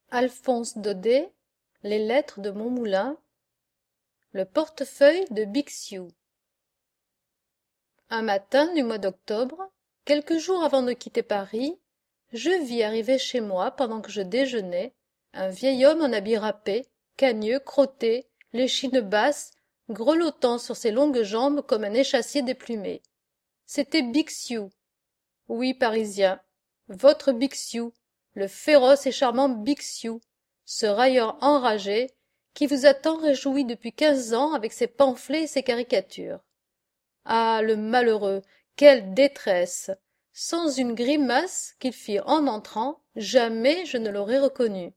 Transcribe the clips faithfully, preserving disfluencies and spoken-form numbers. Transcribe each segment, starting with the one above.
Alphonse Daudet, les lettres de Montmoulin, le portefeuille de Bixiou. Un matin du mois d'octobre, quelques jours avant de quitter Paris, je vis arriver chez moi, pendant que je déjeunais, un vieil homme en habit râpé, cagneux, crotté, l'échine basse, grelottant sur ses longues jambes comme un échassier déplumé. C'était Bixiou. Oui, Parisien, votre Bixiou, le féroce et charmant Bixiou, ce railleur enragé qui vous a tant réjoui depuis quinze ans avec ses pamphlets et ses caricatures. Ah, le malheureux, quelle détresse! Sans une grimace qu'il fit en entrant, jamais je ne l'aurais reconnu.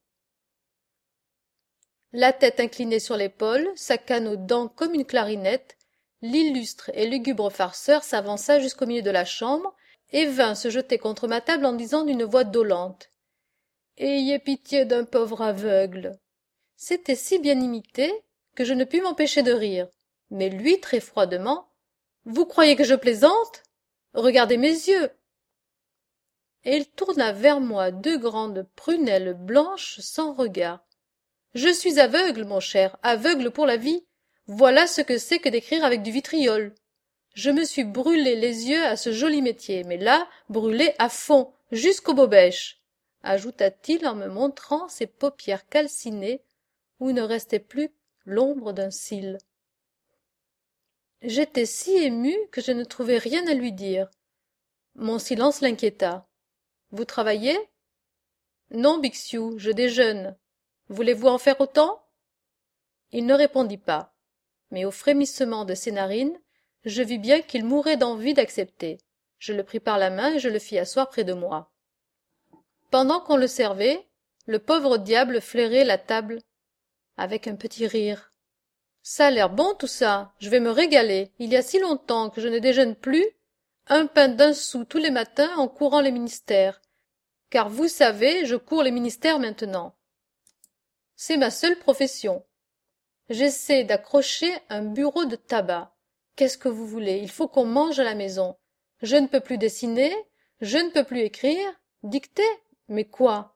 La tête inclinée sur l'épaule, sa canne aux dents comme une clarinette, l'illustre et lugubre farceur s'avança jusqu'au milieu de la chambre et vint se jeter contre ma table en disant d'une voix dolente: « Ayez pitié d'un pauvre aveugle !» C'était si bien imité que je ne pus m'empêcher de rire, mais lui, très froidement: « Vous croyez que je plaisante? Regardez mes yeux !» Et il tourna vers moi deux grandes prunelles blanches sans regard. « Je suis aveugle, mon cher, aveugle pour la vie. Voilà ce que c'est que d'écrire avec du vitriol. Je me suis brûlé les yeux à ce joli métier, mais là, brûlé à fond, jusqu'aux bobèches, » ajouta-t-il en me montrant ses paupières calcinées, où ne restait plus l'ombre d'un cil. J'étais si ému que je ne trouvai rien à lui dire. Mon silence l'inquiéta. « Vous travaillez ? » ?»« Non, Bixiou, je déjeune. Voulez-vous en faire autant ?» Il ne répondit pas, mais au frémissement de ses narines, je vis bien qu'il mourait d'envie d'accepter. Je le pris par la main et je le fis asseoir près de moi. Pendant qu'on le servait, le pauvre diable flairait la table avec un petit rire. « Ça a l'air bon tout ça, je vais me régaler. Il y a si longtemps que je ne déjeune plus. Un pain d'un sou tous les matins en courant les ministères. Car vous savez, je cours les ministères maintenant. C'est ma seule profession. J'essaie d'accrocher un bureau de tabac. Qu'est-ce que vous voulez? Il faut qu'on mange à la maison. Je ne peux plus dessiner, je ne peux plus écrire, dicter. Mais quoi?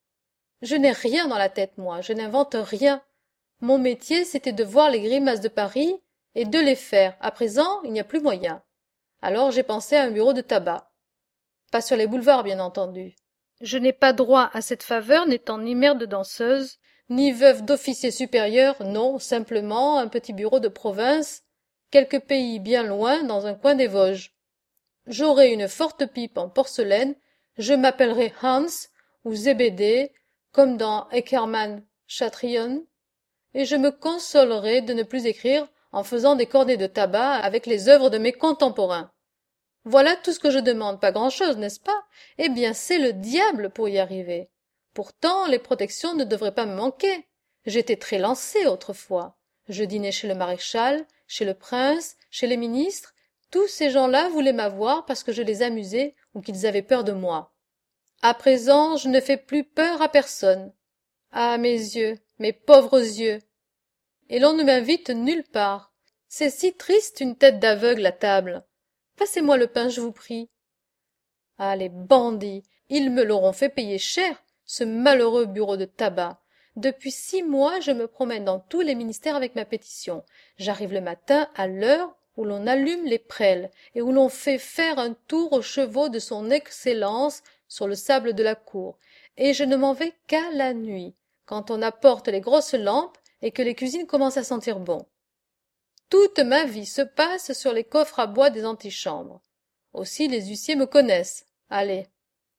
Je n'ai rien dans la tête, moi, je n'invente rien. Mon métier, c'était de voir les grimaces de Paris et de les faire. À présent, il n'y a plus moyen. Alors j'ai pensé à un bureau de tabac. Pas sur les boulevards, bien entendu. Je n'ai pas droit à cette faveur, n'étant ni mère de danseuse, ni veuve d'officier supérieur, non, simplement un petit bureau de province, quelque pays bien loin, dans un coin des Vosges. J'aurai une forte pipe en porcelaine, je m'appellerai Hans ou Zébédée, comme dans Eckermann Chatrion, et je me consolerai de ne plus écrire en faisant des cornets de tabac avec les œuvres de mes contemporains. Voilà tout ce que je demande, pas grand-chose, n'est-ce pas? Eh bien, c'est le diable pour y arriver. Pourtant, les protections ne devraient pas me manquer. J'étais très lancée autrefois. Je dînais chez le maréchal, chez le prince, chez les ministres. Tous ces gens-là voulaient m'avoir parce que je les amusais ou qu'ils avaient peur de moi. À présent, je ne fais plus peur à personne. Ah, mes yeux, mes pauvres yeux! Et l'on ne m'invite nulle part. C'est si triste une tête d'aveugle à table. Passez-moi le pain, je vous prie. Ah, les bandits! Ils me l'auront fait payer cher, ce malheureux bureau de tabac. Depuis six mois, je me promène dans tous les ministères avec ma pétition. J'arrive le matin à l'heure où l'on allume les prêles et où l'on fait faire un tour aux chevaux de son Excellence sur le sable de la cour. Et je ne m'en vais qu'à la nuit, quand on apporte les grosses lampes et que les cuisines commencent à sentir bon. Toute ma vie se passe sur les coffres à bois des antichambres. Aussi les huissiers me connaissent. Allez.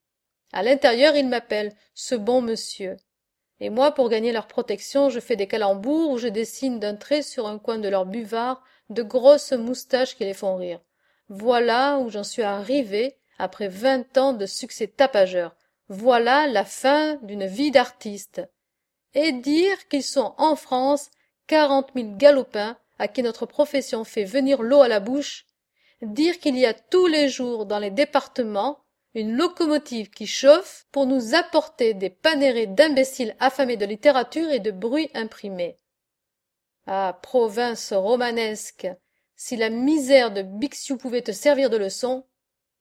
À l'intérieur, ils m'appellent « ce bon monsieur ». Et moi, pour gagner leur protection, je fais des calembours où je dessine d'un trait sur un coin de leur buvard de grosses moustaches qui les font rire. Voilà où j'en suis arrivé après vingt ans de succès tapageur. Voilà la fin d'une vie d'artiste. Et dire qu'ils sont en France quarante mille galopins à qui notre profession fait venir l'eau à la bouche, dire qu'il y a tous les jours dans les départements une locomotive qui chauffe pour nous apporter des panérés d'imbéciles affamés de littérature et de bruit imprimé. Ah, province romanesque, si la misère de Bixiou pouvait te servir de leçon.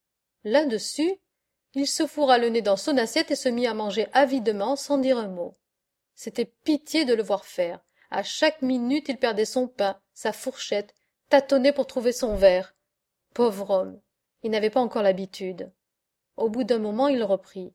Là-dessus, il se fourra le nez dans son assiette et se mit à manger avidement sans dire un mot. C'était pitié de le voir faire. À chaque minute il perdait son pain, sa fourchette, tâtonnait pour trouver son verre. Pauvre homme, il n'avait pas encore l'habitude. Au bout d'un moment il reprit.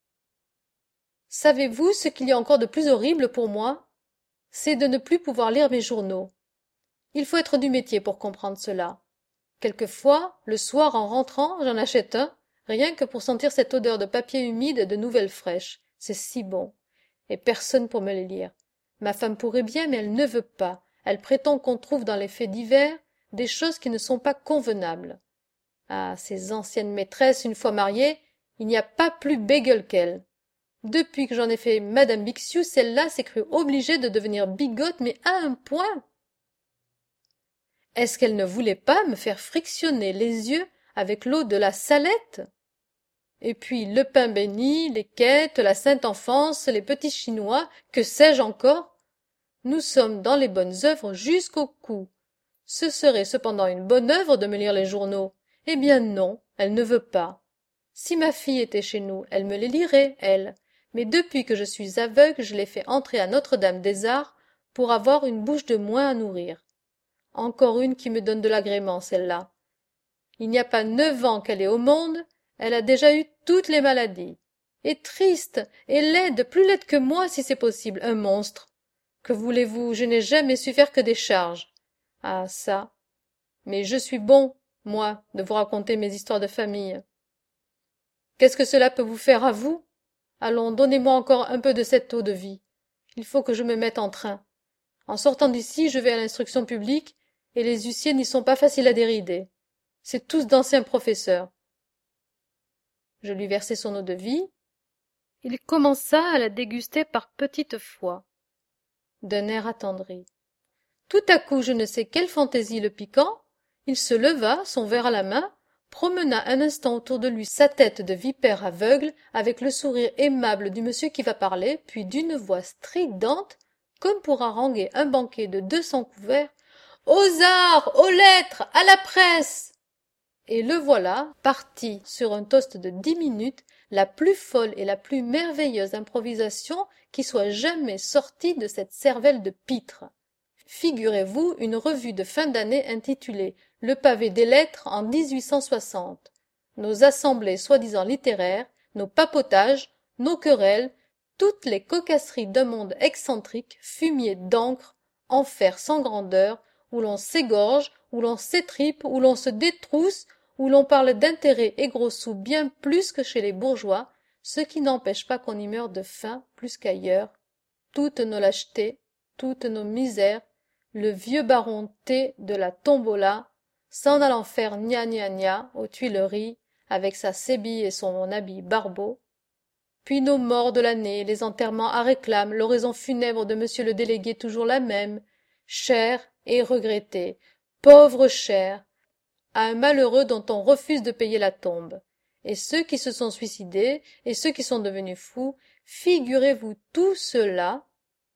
Savez-vous ce qu'il y a encore de plus horrible pour moi? C'est de ne plus pouvoir lire mes journaux. Il faut être du métier pour comprendre cela. Quelquefois, le soir en rentrant, j'en achète un, rien que pour sentir cette odeur de papier humide et de nouvelles fraîches. C'est si bon. Et personne pour me les lire. Ma femme pourrait bien, mais elle ne veut pas. Elle prétend qu'on trouve dans les faits divers des choses qui ne sont pas convenables. Ah, ces anciennes maîtresses, une fois mariées, il n'y a pas plus bégueule qu'elles. Depuis que j'en ai fait madame Bixiou, celle-là s'est crue obligée de devenir bigote, mais à un point. Est-ce qu'elle ne voulait pas me faire frictionner les yeux avec l'eau de la salette? Et puis le pain béni, les quêtes, la sainte enfance, les petits chinois, que sais-je encore? Nous sommes dans les bonnes œuvres jusqu'au cou. Ce serait cependant une bonne œuvre de me lire les journaux. Eh bien non, elle ne veut pas. Si ma fille était chez nous, elle me les lirait, elle. Mais depuis que je suis aveugle, je l'ai fait entrer à Notre-Dame-des-Arts pour avoir une bouche de moins à nourrir. Encore une qui me donne de l'agrément, celle-là. Il n'y a pas neuf ans qu'elle est au monde, elle a déjà eu toutes les maladies. Et triste, et laide, plus laide que moi si c'est possible, un monstre. Que voulez-vous, je n'ai jamais su faire que des charges. Ah ça. Mais je suis bon, moi, de vous raconter mes histoires de famille. Qu'est-ce que cela peut vous faire à vous? Allons, donnez-moi encore un peu de cette eau de vie. Il faut que je me mette en train. En sortant d'ici, je vais à l'instruction publique, et les huissiers n'y sont pas faciles à dérider. C'est tous d'anciens professeurs. Je lui versai son eau de vie. Il commença à la déguster par petites fois, d'un air attendri. Tout à coup, je ne sais quelle fantaisie le piquant, il se leva, son verre à la main, promena un instant autour de lui sa tête de vipère aveugle, avec le sourire aimable du monsieur qui va parler, puis d'une voix stridente, comme pour haranguer un banquet de deux cents couverts, « Aux arts, aux lettres, à la presse !» Et le voilà, parti sur un toast de dix minutes, la plus folle et la plus merveilleuse improvisation qui soit jamais sortie de cette cervelle de pitre. Figurez-vous une revue de fin d'année intitulée « Le pavé des lettres en dix-huit cent soixante ». Nos assemblées soi-disant littéraires, nos papotages, nos querelles, toutes les cocasseries d'un monde excentrique, fumier d'encre, enfer sans grandeur, où l'on s'égorge, où l'on s'étripe, où l'on se détrousse, où l'on parle d'intérêt et gros sous bien plus que chez les bourgeois, ce qui n'empêche pas qu'on y meure de faim plus qu'ailleurs. Toutes nos lâchetés, toutes nos misères, le vieux baron T de la tombola, s'en allant faire gna gna gna aux Tuileries, avec sa sébille et son habit barbeau, puis nos morts de l'année, les enterrements à réclame, l'oraison funèbre de monsieur le délégué toujours la même, chère et regrettée, pauvre chère, à un malheureux dont on refuse de payer la tombe. Et ceux qui se sont suicidés, et ceux qui sont devenus fous, figurez-vous tout cela,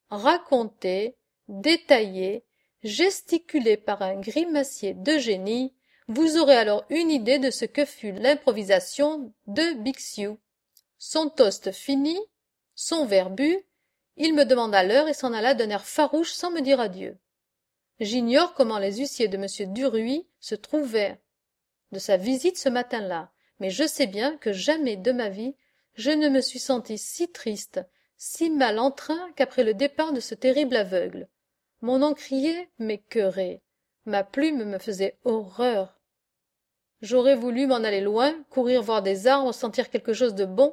raconté, détaillé, gesticulé par un grimacier de génie, vous aurez alors une idée de ce que fut l'improvisation de Bixiou. Son toast fini, son verre bu, il me demanda l'heure et s'en alla d'un air farouche sans me dire adieu. J'ignore comment les huissiers de monsieur Duruy se trouvèrent de sa visite ce matin-là, mais je sais bien que jamais de ma vie je ne me suis sentie si triste, si mal en train qu'après le départ de ce terrible aveugle. Mon encrier m'écœurait, ma plume me faisait horreur. J'aurais voulu m'en aller loin, courir voir des arbres, sentir quelque chose de bon.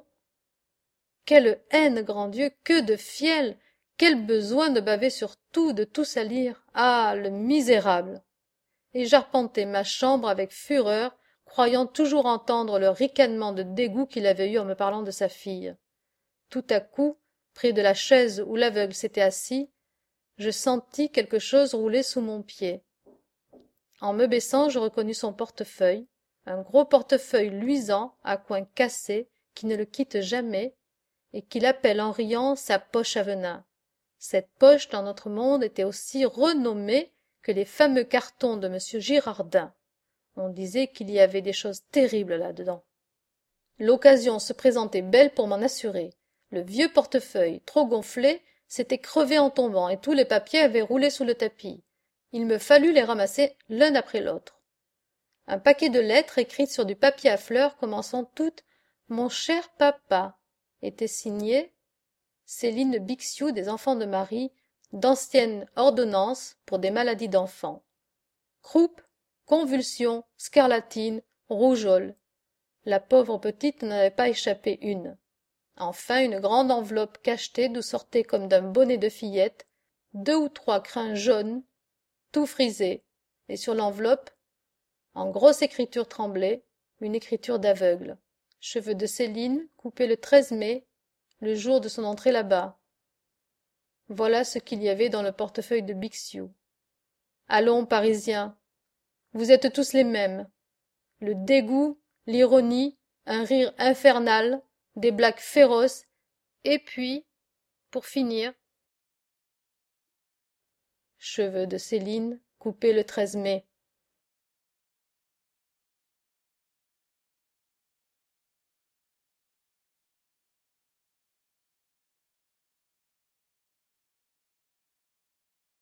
Quelle haine, grand Dieu, que de fiel! Quel besoin de baver sur tout, de tout salir! Ah, le misérable! Et j'arpentai ma chambre avec fureur, croyant toujours entendre le ricanement de dégoût qu'il avait eu en me parlant de sa fille. Tout à coup, près de la chaise où l'aveugle s'était assis, je sentis quelque chose rouler sous mon pied. En me baissant, je reconnus son portefeuille, un gros portefeuille luisant, à coins cassés, qui ne le quitte jamais, et qu'il appelle en riant sa poche à venin. Cette poche, dans notre monde, était aussi renommée que les fameux cartons de monsieur Girardin. On disait qu'il y avait des choses terribles là-dedans. L'occasion se présentait belle pour m'en assurer. Le vieux portefeuille, trop gonflé, s'étaient crevés en tombant et tous les papiers avaient roulé sous le tapis. Il me fallut les ramasser l'un après l'autre. Un paquet de lettres écrites sur du papier à fleurs commençant toutes « Mon cher papa » était signé Céline Bixiou des Enfants de Marie, d'anciennes ordonnances pour des maladies d'enfants. Croup, convulsions, scarlatine, rougeole. La pauvre petite n'en avait pas échappé une. Enfin une grande enveloppe cachetée d'où sortaient comme d'un bonnet de fillette deux ou trois crins jaunes, tout frisés, et sur l'enveloppe, en grosse écriture tremblée, une écriture d'aveugle. Cheveux de Céline, coupés le treize mai, le jour de son entrée là-bas. Voilà ce qu'il y avait dans le portefeuille de Bixiou. Allons, Parisiens, vous êtes tous les mêmes. Le dégoût, l'ironie, un rire infernal, des blagues féroces, et puis, pour finir, cheveux de Céline, coupés le treize mai.